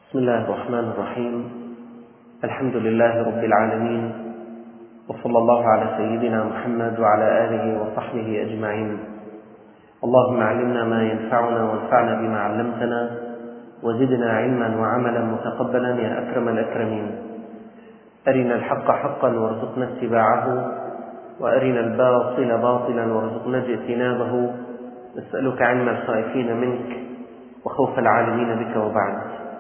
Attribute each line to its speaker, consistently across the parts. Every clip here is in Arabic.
Speaker 1: بسم الله الرحمن الرحيم. الحمد لله رب العالمين، وصلى الله على سيدنا محمد وعلى آله وصحبه أجمعين. اللهم علمنا ما ينفعنا وانفعنا بما علمتنا، وزدنا علما وعملا متقبلا يا أكرم الأكرمين. أرنا الحق حقا وارزقنا اتباعه، وأرنا الباطل باطلا وارزقنا اجتنابه. نسألك علم الخائفين منك وخوف العالمين بك، وبعد.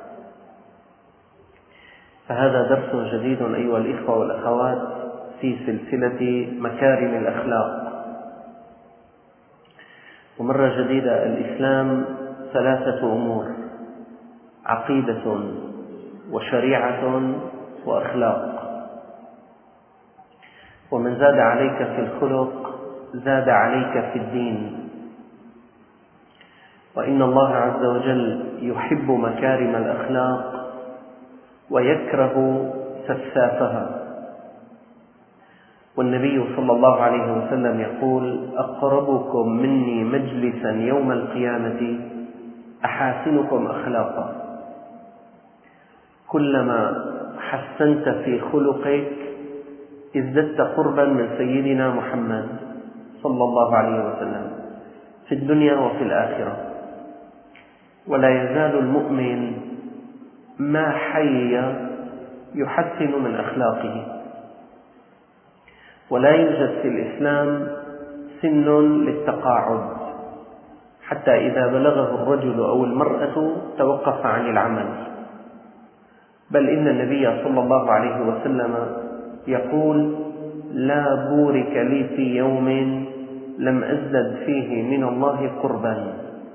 Speaker 1: فهذا درس جديد أيها الإخوة والأخوات في سلسلة مكارم الأخلاق. ومرة جديدة، الإسلام ثلاثة أمور: عقيدة وشريعة وأخلاق. ومن زاد عليك في الخلق زاد عليك في الدين. وإن الله عز وجل يحب مكارم الأخلاق ويكره سفسافها. والنبي صلى الله عليه وسلم يقول: أقربكم مني مجلسا يوم القيامة أحاسنكم أخلاقا. كلما حسنت في خلقك ازددت قربا من سيدنا محمد صلى الله عليه وسلم في الدنيا وفي الآخرة. ولا يزال المؤمن ما حي يحسن من أخلاقه. ولا يوجد في الإسلام سن للتقاعد، حتى إذا بلغه الرجل أو المرأة توقف عن العمل. بل إن النبي صلى الله عليه وسلم يقول: لا بورك لي في يوم لم أزدد فيه من الله قربا.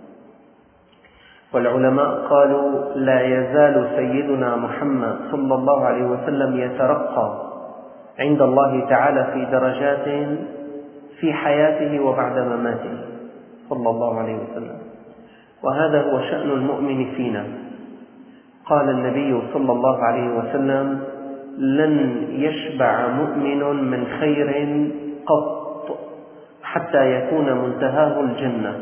Speaker 1: والعلماء قالوا: لا يزال سيدنا محمد صلى الله عليه وسلم يترقى عند الله تعالى في درجات في حياته وبعد مماته صلى الله عليه وسلم. وهذا هو شأن المؤمن فينا. قال النبي صلى الله عليه وسلم: لن يشبع مؤمن من خير قط حتى يكون منتهاه الجنة.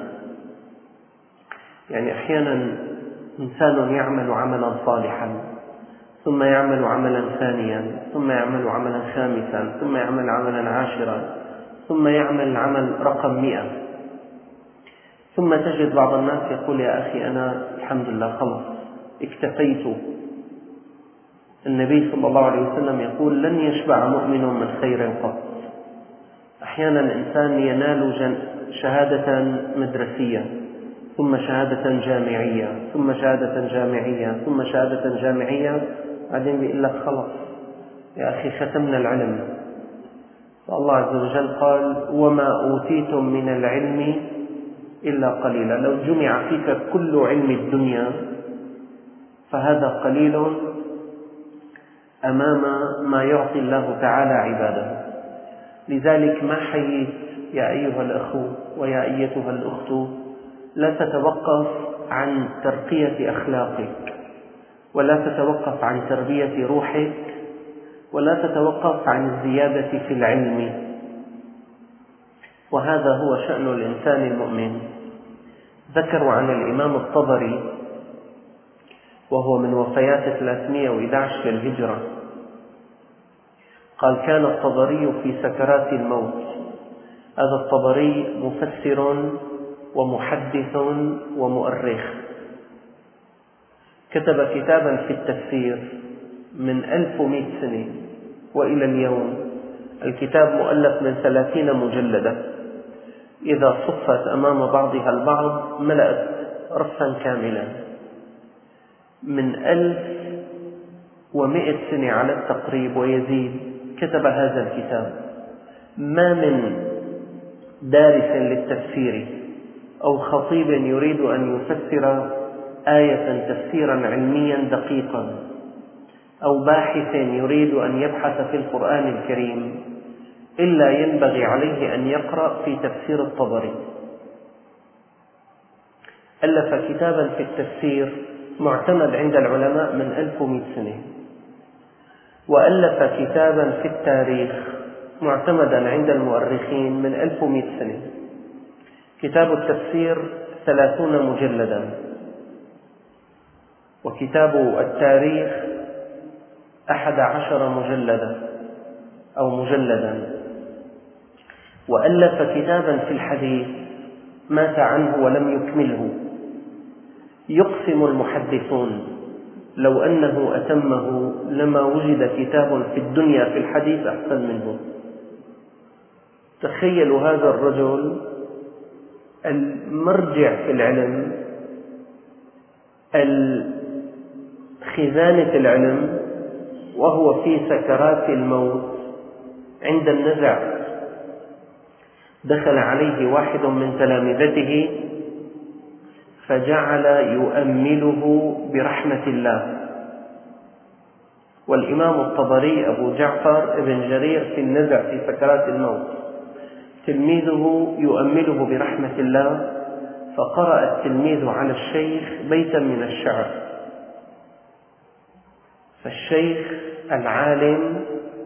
Speaker 1: يعني أحيانا إنسان يعمل عملا صالحا، ثم يعمل عملا ثانيا، ثم يعمل عملا خامسا، ثم يعمل عملا عاشرا، ثم يعمل عمل رقم 100، ثم تجد بعض الناس يقول: يا أخي أنا الحمد لله خلص اكتفيت. النبي صلى الله عليه وسلم يقول: لن يشبع مؤمن من خير قط. أحيانا الإنسان ينال شهادة مدرسية، ثم شهادة جامعية، ثم شهادة جامعية، ثم شهادة جامعية، بعدين بيقول لك: خلص يا أخي ختمنا العلم. فالله عز وجل قال: وما أوتيتم من العلم إلا قليلا. لو جمع فيك كل علم الدنيا فهذا قليل أمام ما يعطي الله تعالى عباده. لذلك ما حييت يا أيها الأخ ويا أيتها الأخت لا تتوقف عن ترقية أخلاقك، ولا تتوقف عن تربية روحك، ولا تتوقف عن الزيادة في العلم. وهذا هو شأن الإنسان المؤمن. ذكروا عن الإمام الطبري، وهو من وفيات 311 للهجرة، قال: كان الطبري في سكرات الموت. هذا الطبري مفسر ومحدث ومؤرخ، كتب كتابا في التفسير من 1100 سنة وإلى اليوم. الكتاب مؤلف من 30 مجلدة، إذا صفت أمام بعضها البعض ملأت رفا كاملا. من 1100 سنة على التقريب ويزيد كتب هذا الكتاب. ما من دارس للتفسير أو خطيب يريد أن يفسر آية تفسيرا علميا دقيقا، أو باحث يريد أن يبحث في القرآن الكريم، إلا ينبغي عليه أن يقرأ في تفسير الطبري. ألف كتابا في التفسير معتمد عند العلماء من 1100 سنة، وألف كتابا في التاريخ معتمدا عند المؤرخين من 1100 سنة. كتاب التفسير 30 مجلدا، وكتاب التاريخ 11 مجلدا، وألف كتابا في الحديث مات عنه ولم يكمله. يقسم المحدثون لو أنه أتمه لما وجد كتاب في الدنيا في الحديث أحسن منه. تخيلوا هذا الرجل المرجع في العلم، خزانة العلم، وهو في سكرات الموت عند النزع دخل عليه واحد من تلامذته فجعل يؤمله برحمة الله. والإمام الطبري أبو جعفر ابن جرير في النزع في سكرات الموت تلميذه يؤمله برحمة الله، فقرأ التلميذ على الشيخ بيتا من الشعر، فالشيخ العالم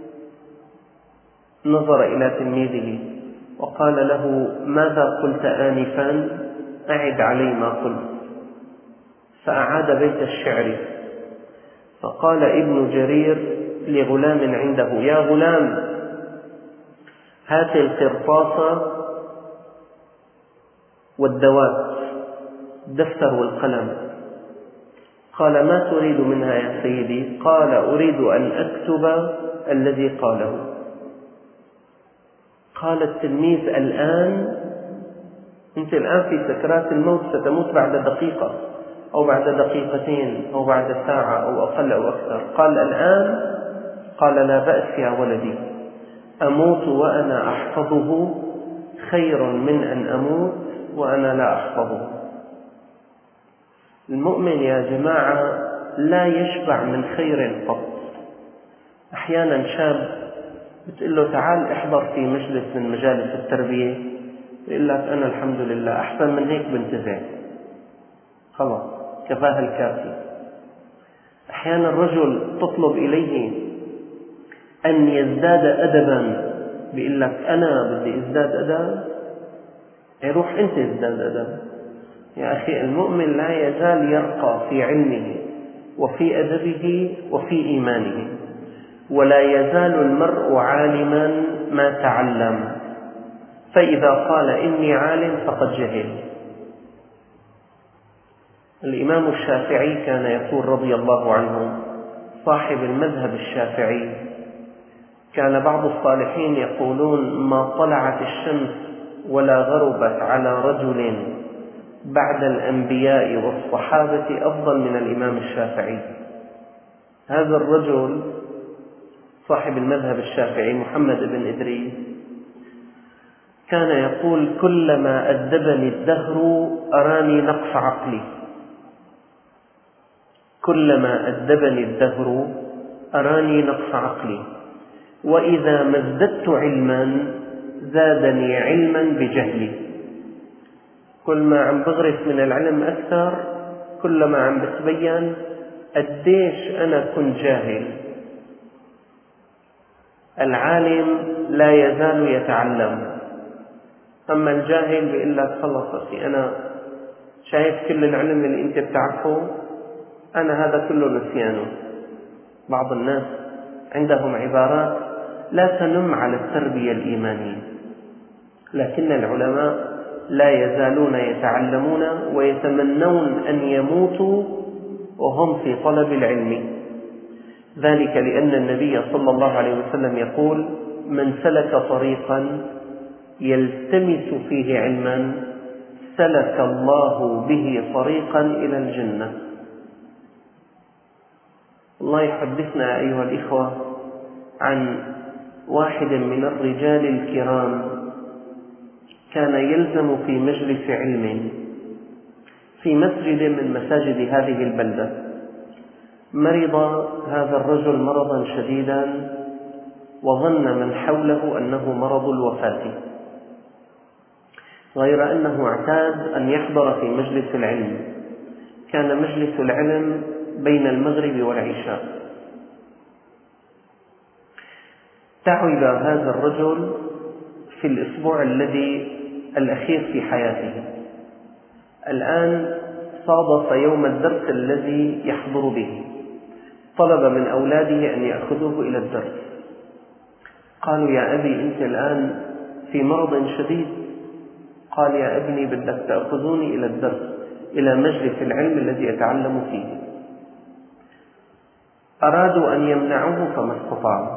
Speaker 1: نظر إلى تلميذه وقال له: ماذا قلت آنفا؟ أعد علي ما قلت. فأعاد بيت الشعر، فقال ابن جرير لغلام عنده: يا غلام، هات القرطاس والدوات، الدفتر والقلم. قال: ما تريد منها يا سيدي؟ قال: أريد أن أكتب الذي قاله. قال التلميذ: الآن؟ أنت الآن في سكرات الموت، ستموت بعد دقيقة أو بعد دقيقتين أو بعد ساعة أو أقل أو أكثر. قال: الآن؟ قال: لا بأس يا ولدي، أموت وأنا أحفظه خير من أن أموت وأنا لا أحفظه. المؤمن يا جماعة لا يشبع من خير قط. أحيانا شاب بتقول له: تعال احضر في مجلس من مجالس التربية، يقول لك: أنا الحمد لله أحسن من هيك بنتزع، خلاص كفاه الكافي. أحيانا الرجل تطلب إليه أن يزداد أدبا، بيقول لك: أنا بدي أزداد أدب. روح أنت ازداد أدب يا أخي. المؤمن لا يزال يرقى في علمه وفي أدبه وفي إيمانه، ولا يزال المرء عالما ما تعلم، فإذا قال إني عالم فقد جهل. الإمام الشافعي كان يقول رضي الله عنه، صاحب المذهب الشافعي، كان بعض الصالحين يقولون: ما طلعت الشمس ولا غربت على رجل بعد الأنبياء والصحابة أفضل من الإمام الشافعي. هذا الرجل صاحب المذهب الشافعي محمد بن إدريس كان يقول: كلما أدبني الدهر أراني نقص عقلي. كلما أدبني الدهر أراني نقص عقلي، وإذا ما ازددت علما زادني علما بجهلي. كل ما عم بغرس من العلم أكثر، كلما عم بتبين قديش أنا كنت جاهل. العالم لا يزال يتعلم، أما الجاهل بيقول لك: خلص أخي، أنا شايف كل العلم اللي أنت بتعرفه أنا هذا كله نسيانه. بعض الناس عندهم عبارات لا تنم على التربية الإيمانية، لكن العلماء لا يزالون يتعلمون ويتمنون أن يموتوا وهم في طلب العلم. ذلك لأن النبي صلى الله عليه وسلم يقول: من سلك طريقا يلتمس فيه علما سلك الله به طريقا إلى الجنة. الله يحدثنا أيها الإخوة عن واحد من الرجال الكرام كان يلزم في مجلس علم في مسجد من مساجد هذه البلدة. مرض هذا الرجل مرضا شديدا، وظن من حوله أنه مرض الوفاة، غير أنه اعتاد أن يحضر في مجلس العلم. كان مجلس العلم بين المغرب والعشاء. تعب هذا الرجل في الأسبوع الأخير في حياته. الآن صادف يوم الدرس الذي يحضر به، طلب من أولاده أن يأخذوه إلى الدرس. قالوا: يا أبي أنت الآن في مرض شديد. قال: يا ابني بدك تأخذوني إلى الدرس، إلى مجلس العلم الذي أتعلم فيه. أرادوا أن يمنعوه فما استطاعوا،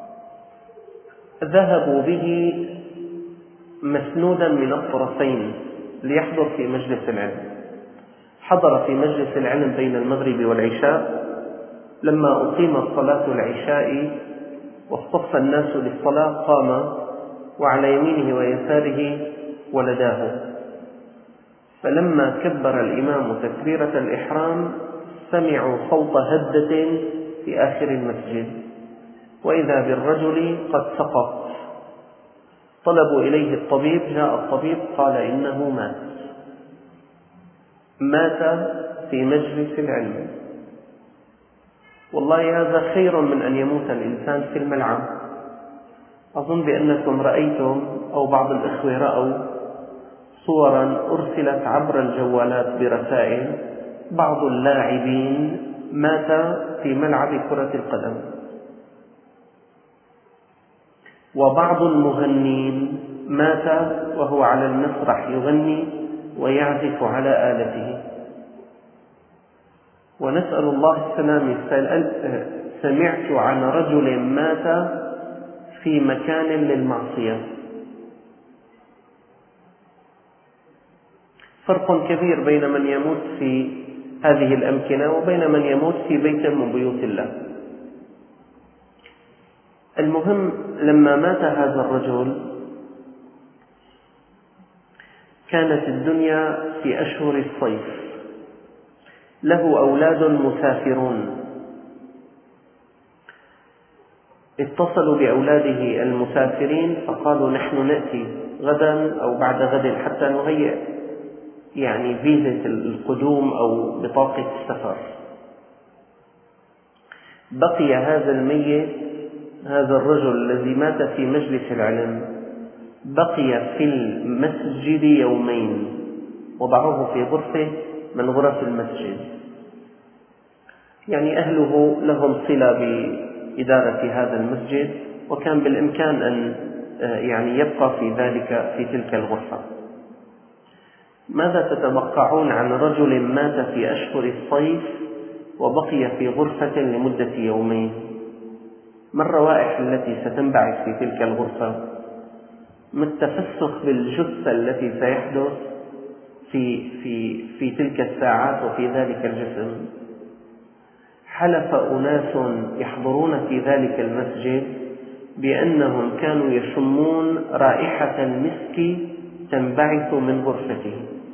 Speaker 1: ذهبوا به مسنودا من الطرفين ليحضر في مجلس العلم. حضر في مجلس العلم بين المغرب والعشاء. لما أقيمت صلاة العشاء واصطف الناس للصلاة قام، وعلى يمينه ويساره ولداه. فلما كبر الإمام تكبيرة الإحرام سمعوا صوت هدة في آخر المسجد، وإذا بالرجل قد سقط. طلبوا إليه الطبيب، جاء الطبيب قال: إنه مات في مجلس العلم. والله هذا خير من أن يموت الإنسان في الملعب. أظن بأنكم رأيتم أو بعض الإخوة رأوا صورا أرسلت عبر الجوالات برسائل، بعض اللاعبين مات في ملعب كرة القدم، وبعض المغنين مات وهو على المسرح يغني ويعزف على آلته. ونسأل الله السلامة. سمعت عن رجل مات في مكان للمعصية. فرق كبير بين من يموت في هذه الأمكنة وبين من يموت في بيت من بيوت الله. المهم، لما مات هذا الرجل كانت الدنيا في أشهر الصيف، له أولاد مسافرون. اتصلوا بأولاده المسافرين فقالوا: نحن نأتي غدا أو بعد غد حتى نهيئ فيزة القدوم أو بطاقة السفر. بقي هذا الميت، هذا الرجل الذي مات في مجلس العلم، بقي في المسجد يومين، وضعوه في غرفة من غرف المسجد. أهله لهم صلة بإدارة هذا المسجد، وكان بالإمكان أن يبقى في تلك الغرفة. ماذا تتوقعون عن رجل مات في أشهر الصيف وبقي في غرفة لمدة يومين؟ ما الروائح التي ستنبعث في تلك الغرفة؟ ما التفسخ بالجثة التي سيحدث في تلك الساعات وفي ذلك الجسم؟ حلف أناس يحضرون في ذلك المسجد بأنهم كانوا يشمون رائحة المسك تنبعث من غرفته.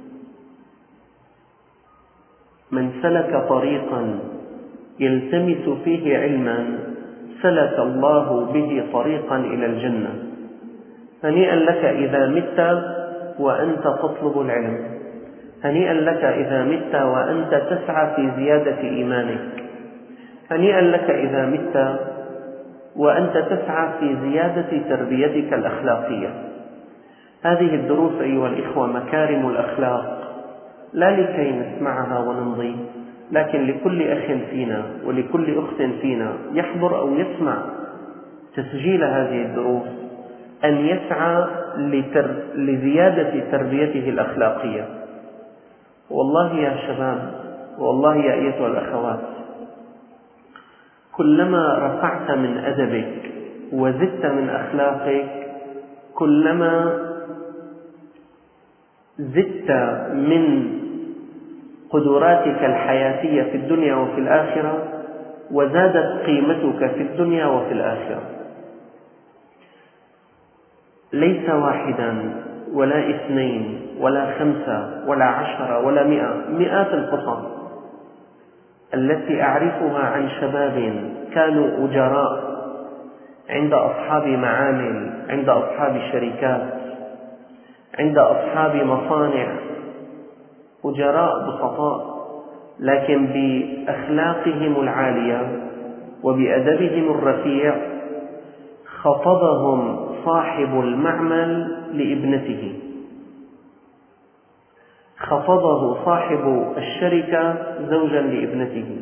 Speaker 1: من سلك طريقا يلتمس فيه علما سلك الله به طريقا إلى الجنة. هنيئا لك إذا مت وأنت تطلب العلم، هنيئا لك إذا مت وأنت تسعى في زيادة إيمانك، هنيئا لك إذا مت وأنت تسعى في زيادة تربيتك الأخلاقية. هذه الدروس أيها الإخوة مكارم الأخلاق، لا لكي نسمعها ونمضي، لكن لكل أخ فينا ولكل أخت فينا يحضر أو يسمع تسجيل هذه الدروس أن يسعى لزيادة تربيته الأخلاقية. والله يا شباب، والله يا أيتها الأخوات، كلما رفعت من أدبك وزدت من أخلاقك، كلما زدت من قدراتك الحياتية في الدنيا وفي الآخرة، وزادت قيمتك في الدنيا وفي الآخرة. ليس واحدا ولا اثنين ولا 5 ولا 10 ولا 100، مئات القصص التي أعرفها عن شباب كانوا أجراء عند أصحاب معامل، عند أصحاب شركات، عند أصحاب مصانع، أجراء بسطاء، لكن بأخلاقهم العالية وبأدبهم الرفيع خطبهم صاحب المعمل لابنته. خفضه صاحب الشركة زوجا لابنته،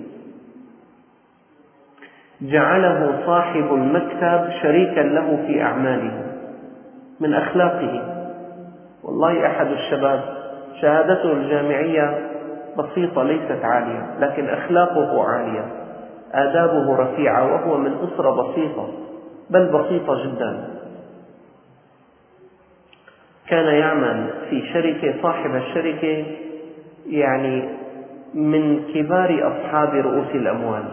Speaker 1: جعله صاحب المكتب شريكا له في أعماله. من أخلاقه، والله أحد الشباب شهادته الجامعية بسيطة ليست عالية، لكن أخلاقه عالية، آدابه رفيعة، وهو من أسرة بسيطة، بل بسيطة جدا. كان يعمل في شركة، صاحب الشركة يعني من كبار أصحاب رؤوس الأموال.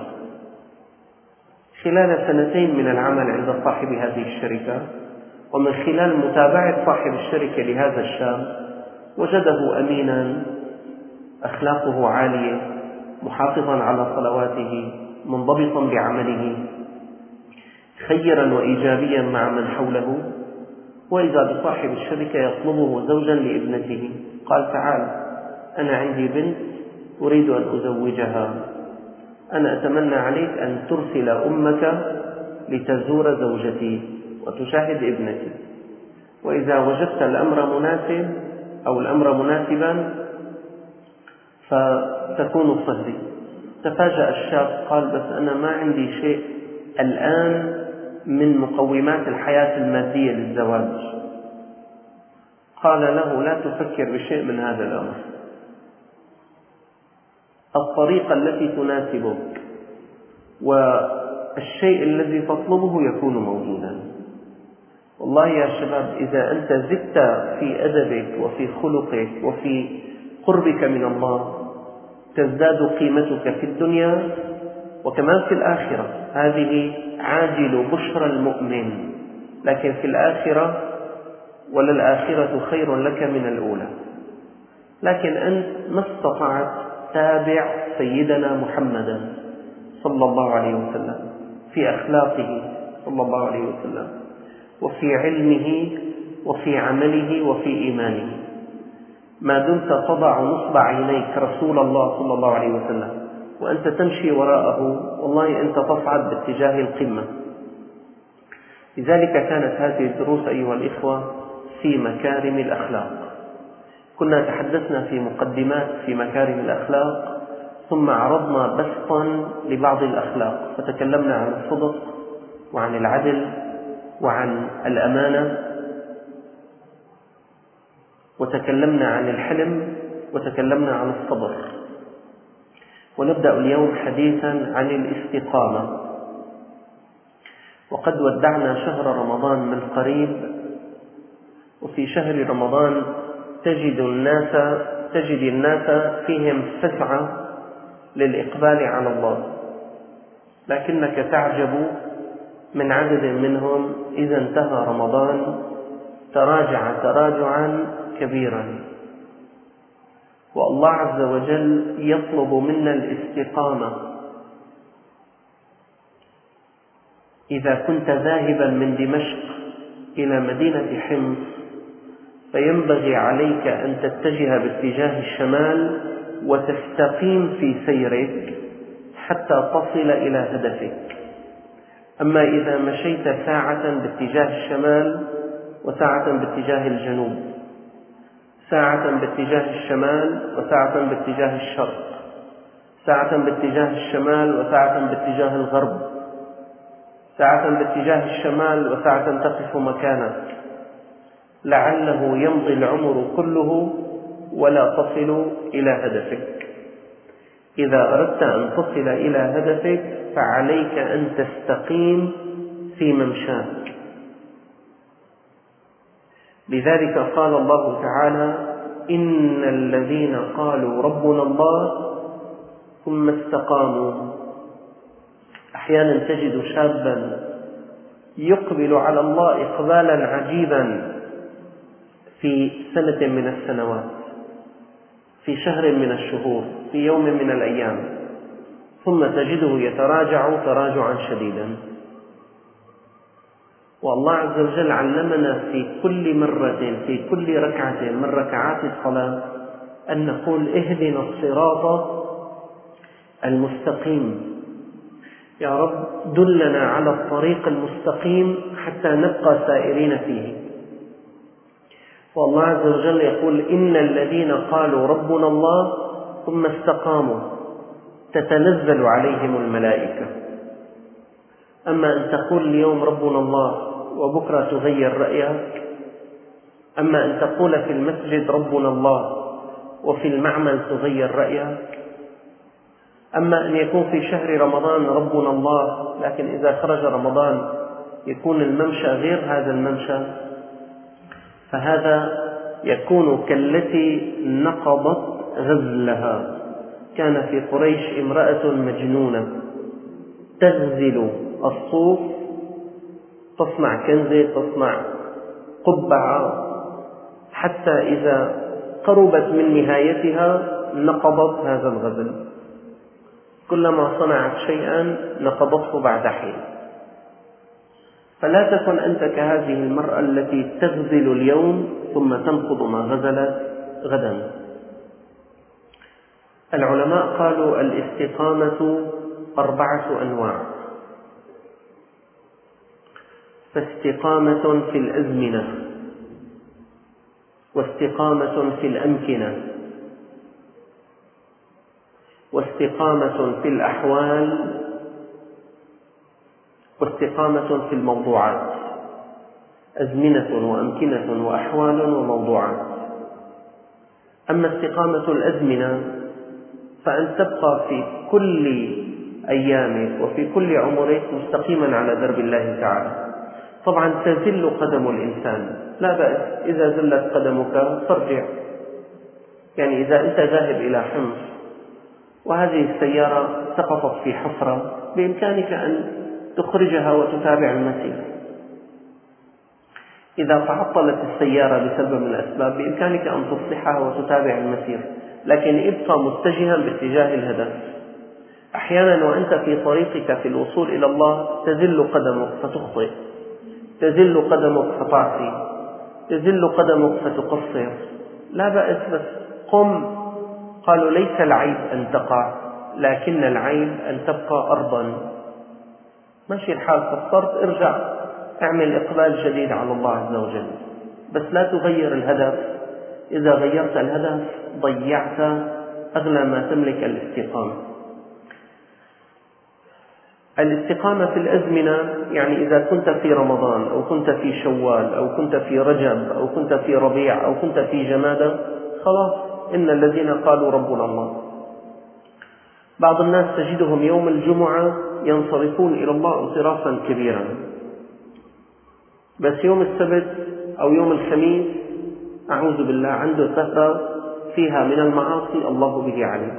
Speaker 1: خلال 2 من العمل عند صاحب هذه الشركة، ومن خلال متابعة صاحب الشركة لهذا الشاب، وجده أمينا، أخلاقه عالية، محافظا على صلواته، منضبطا بعمله، خيرا وإيجابيا مع من حوله. وإذا بصاحب الشركة يطلبه زوجا لابنته، قال: تعال، أنا عندي بنت أريد أن أزوجها، أنا أتمنى عليك أن ترسل أمك لتزور زوجتي وتشاهد ابنتي، وإذا وجدت الأمر مناسب أو الأمر مناسبا فتكون صهري. تفاجأ الشاب، قال: بس أنا ما عندي شيء الآن من مقومات الحياة المادية للزواج. قال له: لا تفكر بشيء من هذا الأمر، الطريقة التي تناسبك والشيء الذي تطلبه يكون موجودا. والله يا شباب، إذا أنت زدت في أدبك وفي خلقك وفي قربك من الله، تزداد قيمتك في الدنيا وكمان في الآخرة. هذه عاجل بشرى المؤمن، لكن في الآخرة: وللآخرة خير لك من الأولى. لكن أنت ما استطعت، تابع سيدنا محمدا صلى الله عليه وسلم في أخلاقه صلى الله عليه وسلم، وفي علمه، وفي عمله، وفي إيمانه. ما دمت تضع نصب عينيك رسول الله صلى الله عليه وسلم وأنت تمشي وراءه، والله أنت تصعد باتجاه القمة. لذلك كانت هذه الدروس أيها الإخوة في مكارم الأخلاق. كنا تحدثنا في مقدمات في مكارم الأخلاق، ثم عرضنا بسطا لبعض الأخلاق، فتكلمنا عن الصدق وعن العدل وعن الأمانة، وتكلمنا عن الحلم، وتكلمنا عن الصبر. ونبدأ اليوم حديثا عن الاستقامة. وقد ودعنا شهر رمضان من قريب، وفي شهر رمضان تجد الناس فيهم فسعة للإقبال على الله، لكنك تعجب من عدد منهم إذا انتهى رمضان تراجع تراجعا كبيرا. والله عز وجل يطلب منا الاستقامة. إذا كنت ذاهبا من دمشق إلى مدينة حمص، فينبغي عليك أن تتجه باتجاه الشمال وتستقيم في سيرك حتى تصل إلى هدفك. أما إذا مشيت ساعة باتجاه الشمال وساعة باتجاه الجنوب، ساعة باتجاه الشمال وساعة باتجاه الشرق، ساعة باتجاه الشمال وساعة باتجاه الغرب، ساعة باتجاه الشمال وساعة تقف مكانك، لعله يمضي العمر كله ولا تصل إلى هدفك. إذا أردت أن تصل إلى هدفك فعليك أن تستقيم في ممشاك. لذلك قال الله تعالى: إن الذين قالوا ربنا الله ثم استقاموا. أحيانا تجد شابا يقبل على الله إقبالا عجيبا في سنة من السنوات، في شهر من الشهور، في يوم من الأيام، ثم تجده يتراجع تراجعا شديدا. والله عز وجل علمنا في كل مرة، في كل ركعة من ركعات الصلاة، أن نقول: اهدنا الصراط المستقيم. يا رب دلنا على الطريق المستقيم حتى نبقى سائرين فيه. والله عز وجل يقول: إن الذين قالوا ربنا الله ثم استقاموا تتنزل عليهم الملائكة. أما أن تقول اليوم ربنا الله وبكرة تغير رأيك، أما أن تقول في المسجد ربنا الله وفي المعمل تغير رأيك، أما أن يكون في شهر رمضان ربنا الله لكن إذا خرج رمضان يكون الممشى غير هذا الممشى، فهذا يكون كالتي نقضت غزلها. كان في قريش امرأة مجنونة تغزل الصوف، تصنع كنزة، تصنع قبعة، حتى إذا قربت من نهايتها نقضت هذا الغزل. كلما صنعت شيئا نقضته بعد حين. فلا تكن أنت كهذه المرأة التي تغزل اليوم ثم تنقض ما غزلت غدا. العلماء قالوا: الاستقامة 4 أنواع. فاستقامة في الأزمنة، واستقامة في الأمكنة، واستقامة في الأحوال، واستقامة في الموضوعات. أزمنة وأمكنة وأحوال وموضوعات. أما استقامة الأزمنة فأن تبقى في كل أيامك وفي كل عمرك مستقيما على درب الله تعالى. طبعا تزل قدم الإنسان، لا بأس، إذا زلت قدمك فارجع. يعني إذا أنت ذاهب إلى حمص وهذه السيارة سقطت في حفرة، بإمكانك أن تخرجها وتتابع المسير. إذا تعطلت السيارة بسبب من الأسباب بإمكانك أن تصلحها وتتابع المسير، لكن ابقى متجها باتجاه الهدف. أحيانا وأنت في طريقك في الوصول إلى الله تزل قدمك فتخطئ، تزل قدمك فتعصي، تزل قدمك فتقصر، لا بأس، بس قم. قالوا: ليس العيب أن تقع، لكن العيب أن تبقى أرضا. ماشي الحال، قصرت، ارجع، اعمل إقبال جديد على الله عز وجل، بس لا تغير الهدف. إذا غيرت الهدف ضيعت أغلى ما تملك، الاستقامة. الاستقامة في الأزمنة يعني إذا كنت في رمضان أو كنت في شوال أو كنت في رجب أو كنت في ربيع أو كنت في جمادى، خلاص، إن الذين قالوا ربنا الله. بعض الناس تجدهم يوم الجمعة ينصرفون إلى الله انصرافا كبيرا، بس يوم السبت أو يوم الخميس أعوذ بالله عنده سهرة فيها من المعاصي الله به عليم.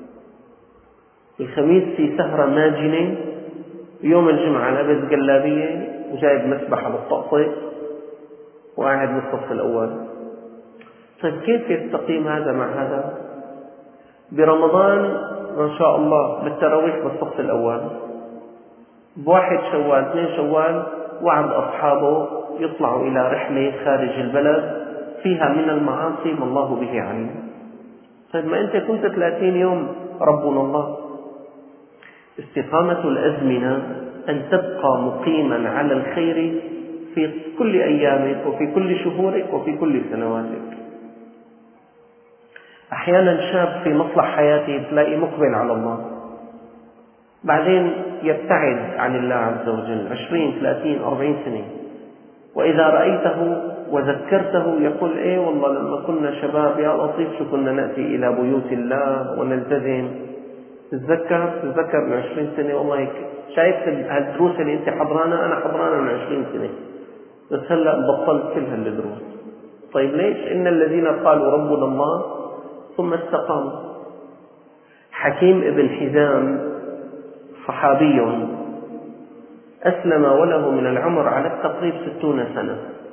Speaker 1: الخميس في سهرة ماجنة، يوم الجمعة لابس جلابية وجايب مسبحة بالطقطق وقاعد بالصف الأول. طيب كيف يستقيم هذا مع هذا؟ برمضان ما شاء الله بالتراويح بالصف الأول، بواحد شوال 2 شوال وعد أصحابه يطلعوا إلى رحلة خارج البلد فيها من المعاصي ما الله به عليم. طيب ما أنت كنت 30 يوم ربنا الله. استقامة الأزمنة أن تبقى مقيما على الخير في كل أيامك وفي كل شهورك وفي كل سنواتك. أحيانا شاب في مصلح حياته تلاقي مقبل على الله، بعدين يبتعد عن الله عز وجل 20 30 40 سنة، وإذا رأيته وذكرته يقول: إيه والله لما كنا شباب يا لطيف شو كنا نأتي إلى بيوت الله ونلتزم. تتذكر من 20 سنة، والله شايف هالدروس اللي أنت حضرانا أنا حضرانا من 20 سنة، بس هلأ بطلت كل هالدروس. طيب ليش؟ إن الذين قالوا ربنا الله ثم استقاموا. حكيم ابن حزام صحابي أسلم وله من العمر على التقريب 60 سنة.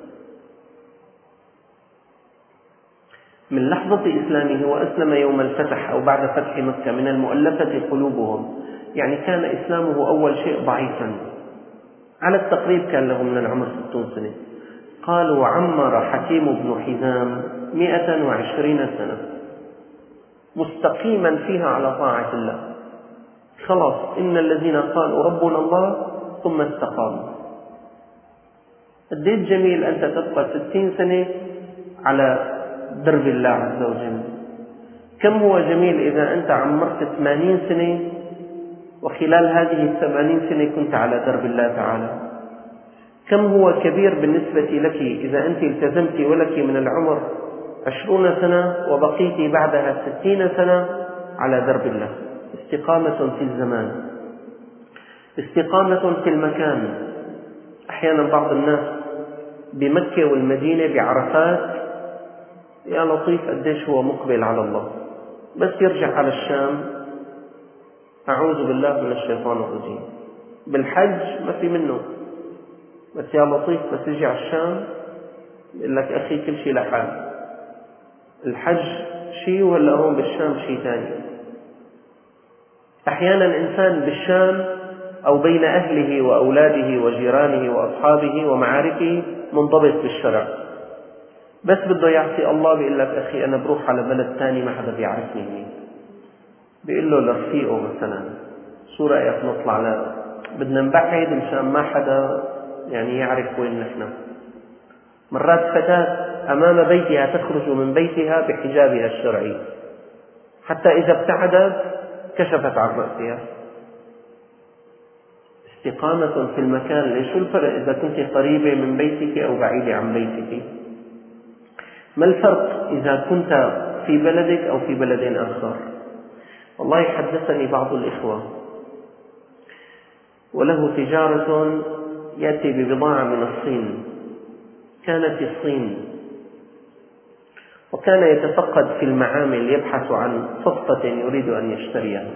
Speaker 1: من لحظة إسلامه وأسلم يوم الفتح أو بعد فتح مكة من المؤلفة قلوبهم، يعني كان إسلامه أول شيء ضعيفا، على التقريب كان له من العمر 60 سنة. قالوا: عمر حكيم بن حزام 120 سنة مستقيما فيها على طاعة الله. خلاص، إن الذين قالوا ربنا الله ثم استقاموا. قديش جميل أنت تبقى 60 سنة على درب الله عز وجل. كم هو جميل إذا أنت عمرت 80 سنة وخلال هذه 80 سنة كنت على درب الله تعالى. كم هو كبير بالنسبة لك إذا أنت التزمت ولك من العمر 20 سنة وبقيت بعدها 60 سنة على درب الله. استقامة في الزمان، استقامة في المكان. أحيانا بعض الناس بمكة والمدينة بعرفات يا لطيف قديش هو مقبل على الله، بس يرجع على الشام أعوذ بالله من الشيطان الرجيم. بالحج ما في منه، بس يا لطيف بس يجي على الشام يقول لك أخي كل شيء لحال، الحج شيء ولا هون بالشام شيء ثاني. أحيانا إنسان بالشام أو بين أهله وأولاده وجيرانه وأصحابه ومعارفه منضبط بالشرع، بس بده يعصي الله بيقول لك أخي أنا بروح على بلد ثاني ما حدا بيعرفني هنيك. بيقول له لرفيقه مثلا شو رأيك نطلع بدنا نبعد مشان ما حدا يعني يعرف وين نحن. مرات فتاة أمام بيتها تخرج من بيتها بحجابها الشرعي، حتى إذا ابتعدت كشفت عن رأسها. استقامة في المكان. شو الفرق إذا كنت قريبة من بيتك أو بعيدة عن بيتك؟ ما الفرق إذا كنت في بلدك أو في بلد آخر؟ والله حدثني بعض الإخوة وله تجارة يأتي ببضاعة من الصين، كانت في الصين، وكان يتفقد في المعامل يبحث عن صفقة يريد أن يشتريها،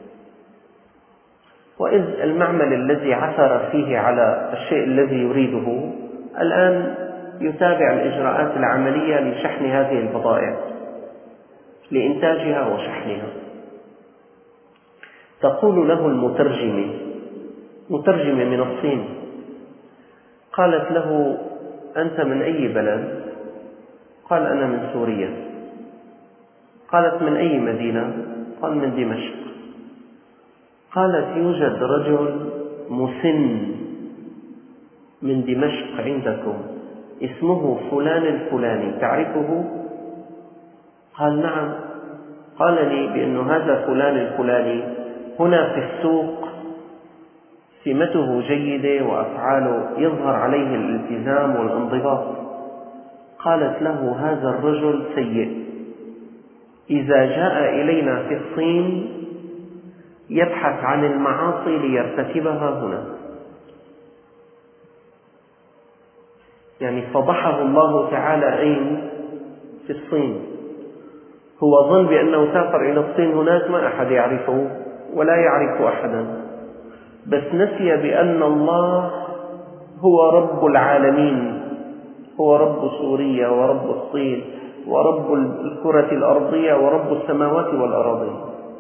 Speaker 1: وإذ المعمل الذي عثر فيه على الشيء الذي يريده الآن يتابع الإجراءات العملية لشحن هذه البضائع لإنتاجها وشحنها. تقول له المترجمة، مترجمة من الصين، قالت له أنت من أي بلد؟ قال أنا من سوريا. قالت من أي مدينة؟ قال من دمشق. قالت يوجد رجل مسن من دمشق عندكم اسمه فلان الفلاني تعرفه؟ قال نعم. قال لي بأن هذا فلان الفلاني هنا في السوق سمته جيدة وأفعاله يظهر عليه الالتزام والانضباط. قالت له هذا الرجل سيء، إذا جاء إلينا في الصين يبحث عن المعاصي ليرتكبها هنا. يعني فضحه الله تعالى أين؟ في الصين. هو ظن بأنه سافر إلى الصين، هناك ما أحد يعرفه ولا يعرف أحدا، بس نسي بأن الله هو رب العالمين، هو رب سوريا ورب الصين ورب الكرة الأرضية ورب السماوات والأراضين.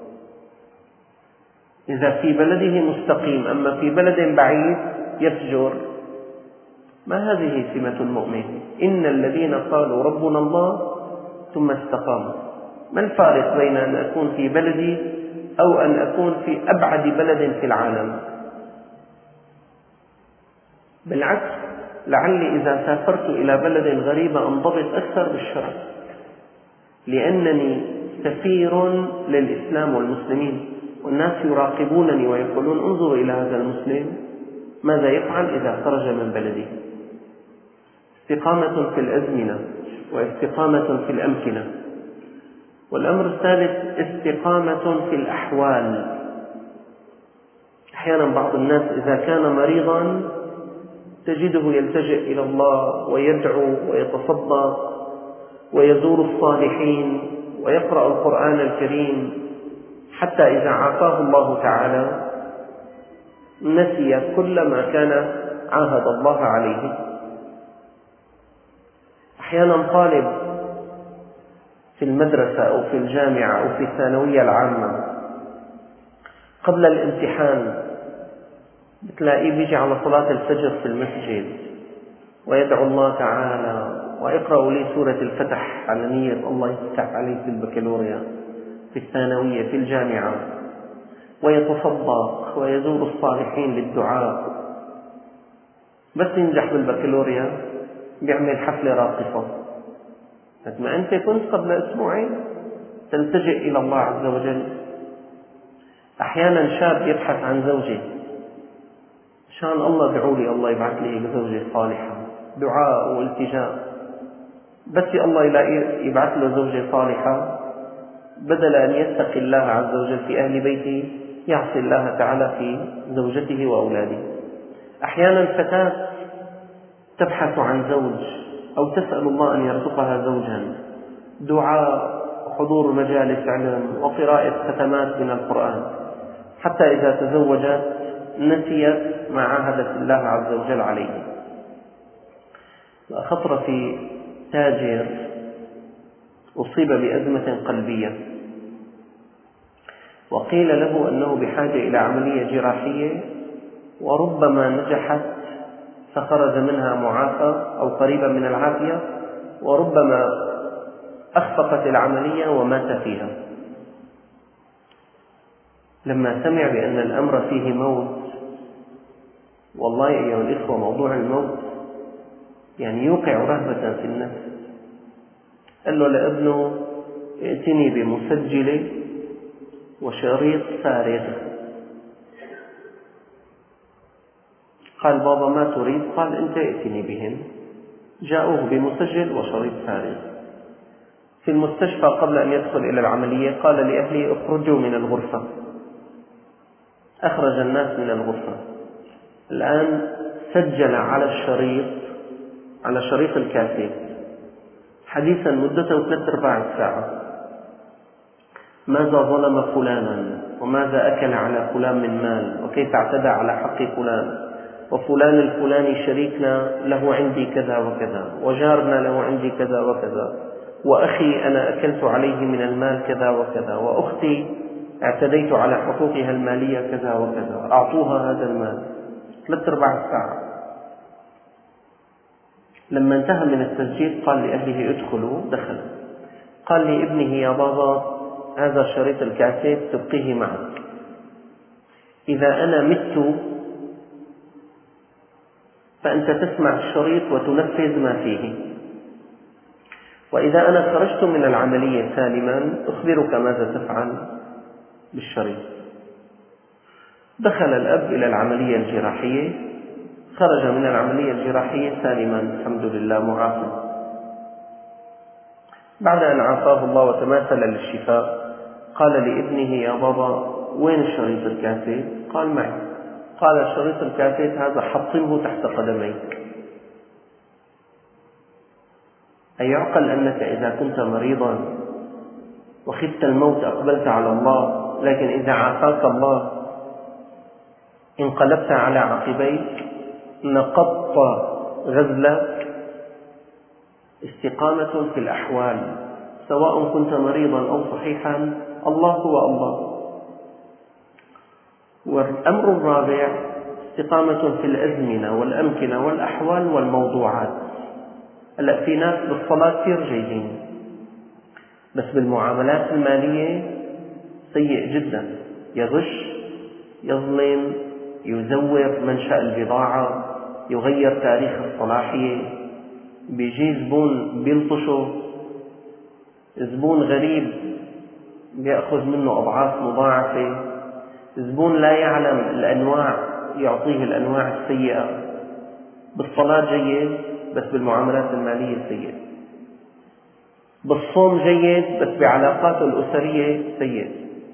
Speaker 1: إذا في بلده مستقيم أما في بلد بعيد يفجر، ما هذه سمة المؤمن؟ إن الذين قالوا ربنا الله ثم استقاموا. ما الفارق بين أن أكون في بلدي أو أن أكون في أبعد بلد في العالم؟ بالعكس، لعلي إذا سافرت إلى بلد غريب أنضبط أكثر بالشرع، لأنني سفير للإسلام والمسلمين، والناس يراقبونني ويقولون انظروا إلى هذا المسلم ماذا يفعل إذا خرج من بلده. استقامة في الأزمنة واستقامة في الأمكنة. والأمر الثالث استقامة في الأحوال. أحيانا بعض الناس إذا كان مريضا تجده يلتجئ إلى الله ويدعو ويتصدق ويزور الصالحين ويقرأ القرآن الكريم، حتى إذا عافاه الله تعالى نسي كل ما كان عاهد الله عليه. أحيانا طالب في المدرسة أو في الجامعة أو في الثانوية العامة قبل الامتحان بتلاقيه بيجي على صلاة الفجر في المسجد ويدعو الله تعالى ويقرأ لي سورة الفتح على نية الله يفتح عليه في البكالوريا في الثانوية في الجامعة، ويتصدق ويزور الصالحين للدعاء. بس ينجح بالبكالوريا بيعمل حفلة راقصة ما أنت كنت قبل أسبوعين تلتجئ إلى الله عز وجل. أحيانا شاب يبحث عن زوجة، شان الله ادعوا لي الله يبعث لي زوجة صالحة، دعاء والتجاء. بس الله يبعث له زوجة صالحة، بدل أن يتقي الله عز وجل في أهل بيته يعصي الله تعالى في زوجته وأولاده. أحيانا فتاة تبحث عن زوج أو تسأل الله أن يرزقها زوجا، دعاء وحضور مجالس علم وقراءة ختمات من القرآن، حتى إذا تزوجت نسيت ما عاهدت الله عز وجل عليه. خطر في تاجر أصيب بأزمة قلبية، وقيل له أنه بحاجة إلى عملية جراحية وربما نجحت فخرج منها معافى أو قريبا من العافية، وربما أخفقت العملية ومات فيها. لما سمع بأن الأمر فيه موت، والله أيها الإخوة موضوع الموت يعني يوقع رهبة في النفس. قال له لابنه ائتني بمسجلة وشريط فارغ. قال بابا ما تريد؟ قال أنت ائتني بهم. جاءوه بمسجل وشريط فارغ. في المستشفى قبل أن يدخل إلى العملية قال لأهله اخرجوا من الغرفة. أخرج الناس من الغرفة. الآن سجل على الشريط، على شريط الكاسيت، حديثا مدته 3/4 ساعة، ماذا ظلم فلانا، وماذا أكل على فلان من مال، وكيف اعتدى على حق فلان، وفلان الفلاني شريكنا له عندي كذا وكذا، وجارنا له عندي كذا وكذا، وأخي أنا أكلت عليه من المال كذا وكذا، وأختي اعتديت على حقوقها المالية كذا وكذا، أعطوها هذا المال. 3/4 ساعة. لما انتهى من التسجيل قال لأهله ادخلوا. دخل. قال لابنه يا بابا هذا شريط الكاسيت تبقيه معك، إذا أنا مت فأنت تسمع الشريط وتنفذ ما فيه، وإذا أنا خرجت من العملية سالما أخبرك ماذا تفعل بالشريط. دخل الأب إلى العملية الجراحية، خرج من العملية الجراحية سالما الحمد لله معافى. بعد أن عافاه الله وتماثل للشفاء قال لابنه يا بابا وين شريط الكاسيت؟ قال معي. قال شريط الكاسيت هذا حطمه تحت قدميك. أيعقل أنك إذا كنت مريضا وخفت الموت أقبلت على الله، لكن إذا عافاك الله انقلبت على عقبيك، نقضت غزلك. استقامة في الأحوال سواء كنت مريضا أو صحيحا، الله هو الله. والأمر الرابع استقامة في الأزمنة والأمكنة والأحوال والموضوعات. هلأ في ناس بالصلاة كثير جيدين، بس بالمعاملات المالية سيء جدا، يغش، يظلم، يزور منشأ البضاعة، يغير تاريخ الصلاحية، بيجي زبون بيلطشه، زبون غريب بيأخذ منه أضعاف مضاعفة، زبون لا يعلم الأنواع يعطيه الأنواع السيئة. بالصلاة جيد بس بالمعاملات المالية سيء، بالصوم جيد بس بعلاقاته الأسرية سيء،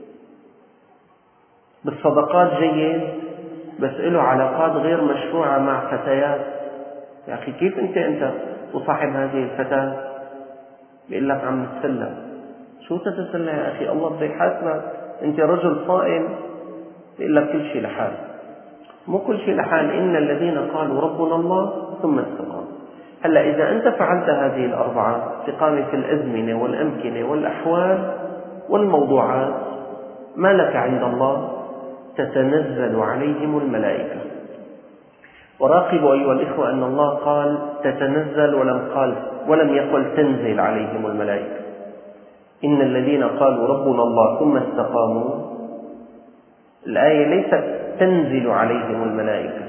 Speaker 1: بالصدقات جيد بس له علاقات غير مشروعة مع فتيات. يا أخي كيف أنت وصاحب هذه الفتاة بيقول لك عم نتسلى؟ شو تتسلى يا أخي؟ الله بده يحاسبك. أنت رجل صائم بيقول لك كل شيء لحال. مو كل شيء لحال، إن الذين قالوا ربنا الله ثم استقاموا. هلا إذا أنت فعلت هذه الأربعة، استقامة في الأزمنة والأمكنة والأحوال والموضوعات، ما لك عند الله؟ تتنزل عليهم الملائكة. وراقبوا أيها الإخوة أن الله قال تتنزل ولم يقل تنزل عليهم الملائكة. إن الذين قالوا ربنا الله ثم استقاموا، الآية ليست تنزل عليهم الملائكة،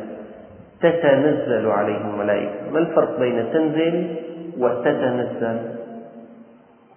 Speaker 1: تتنزل عليهم الملائكة. ما الفرق بين تنزل وتتنزل؟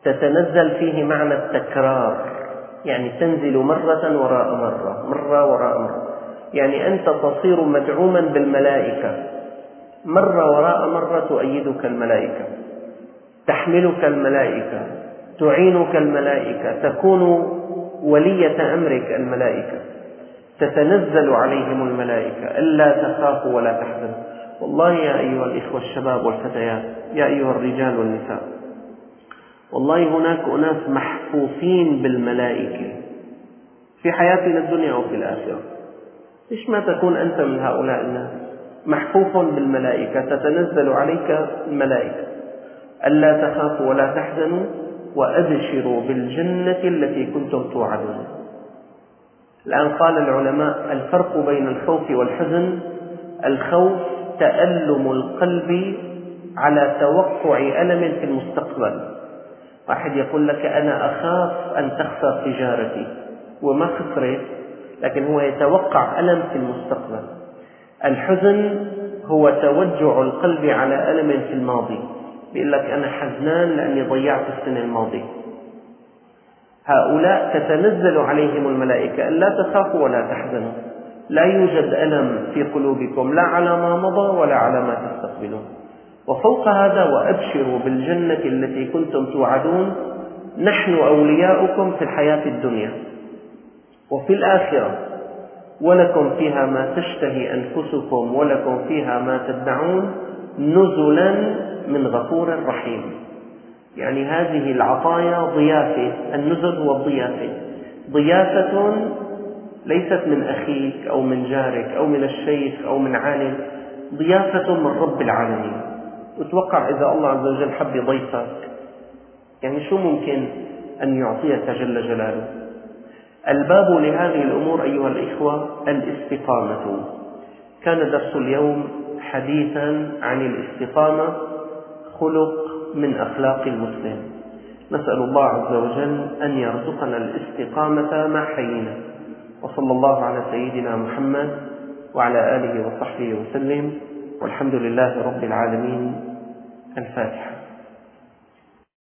Speaker 1: تتنزل فيه معنى التكرار، يعني تنزل مرة وراء مرة، مرة وراء مرة، يعني أنت تصير مدعوما بالملائكة، مرة وراء مرة تؤيدك الملائكة، تحملك الملائكة، تعينك الملائكة، تكون ولية أمرك الملائكة، تتنزل عليهم الملائكة ألا تخافوا ولا تحزنوا. والله يا أيها الإخوة الشباب والفتيات، يا أيها الرجال والنساء، والله هناك أناس محفوفين بالملائكة في حياتنا الدنيا وفي الآخرة. ليش ما تكون أنت من هؤلاء الناس؟ محفوف بالملائكة، تتنزل عليك الملائكة ألا تخافوا ولا تحزنوا وأبشروا بالجنة التي كنتم توعدون. الآن قال العلماء الفرق بين الخوف والحزن: الخوف تألم القلب على توقع ألم في المستقبل. واحد يقول لك أنا أخاف أن تخسر تجارتي، وما خسرت، لكن هو يتوقع ألم في المستقبل. الحزن هو توجع القلب على ألم في الماضي، بيقول لك أنا حزنان لأني ضيعت السنة الماضية. هؤلاء تتنزل عليهم الملائكة ألا تخافوا ولا تحزنوا، لا يوجد ألم في قلوبكم لا على ما مضى ولا على ما تستقبلون. وفوق هذا وأبشروا بالجنة التي كنتم توعدون، نحن أولياؤكم في الحياة الدنيا وفي الآخرة، ولكم فيها ما تشتهي أنفسكم ولكم فيها ما تدعون نزلا من غفور رحيم. يعني هذه العطايا ضيافة، النزل هو الضيافة، ضيافة ليست من أخيك أو من جارك أو من الشيخ أو من عالم، ضيافة من رب العالمين. وتوقع إذا الله عز وجل حب يضيفك، يعني شو ممكن أن يعطيك جل جلاله. الباب لهذه الأمور أيها الإخوة الاستقامة. كان درس اليوم حديثا عن الاستقامة، خلق من أخلاق المسلم. نسأل الله عز وجل أن يرزقنا الاستقامة ما حيينا. وصلى الله على سيدنا محمد وعلى آله وصحبه وسلم، والحمد لله رب العالمين. الفاتحة.